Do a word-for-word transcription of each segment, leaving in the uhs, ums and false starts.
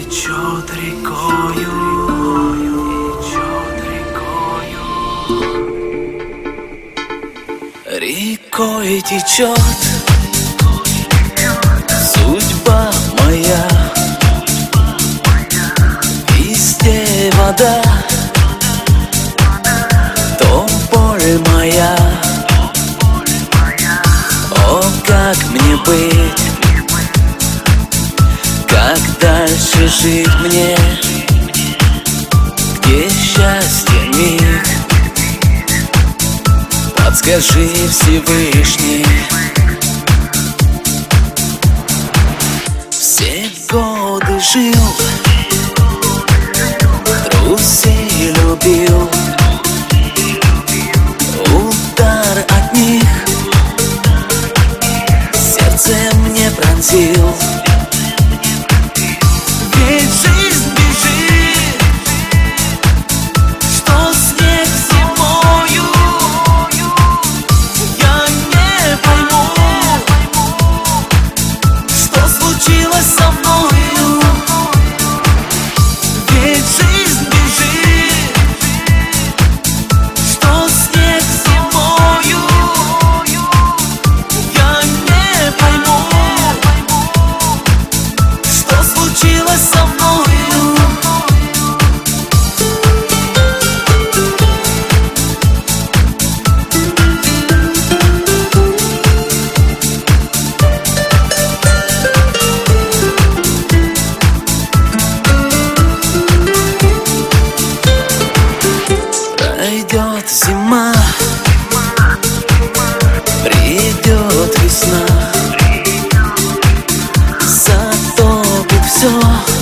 течет рекою, течет рекою, рекой течет судьба моя. Везде вода, то боль моя. О, как мне быть? Как дальше жить мне? Где счастье миг? Подскажи, Всевышний. Все годы жил, друзей любил, удар от них сердце мне пронзил. Ведь жизнь бежит, что снег зимою. Я не пойму, что случилось со мною. Ведь жизнь бежит, что снег зимою. Я не пойму, что случилось со мною. Пройдет зима, придет весна, затопит все,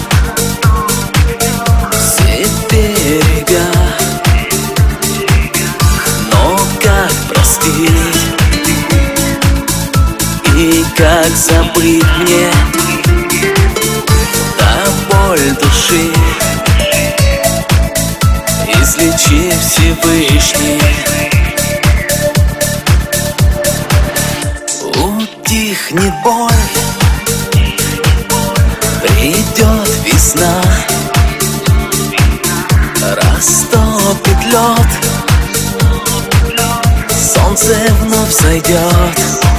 все берега. Но как простить и как забыть мне та боль души? Излечи, Всевышний. Утихнет боль, придет весна, растопит лед, солнце вновь зайдет.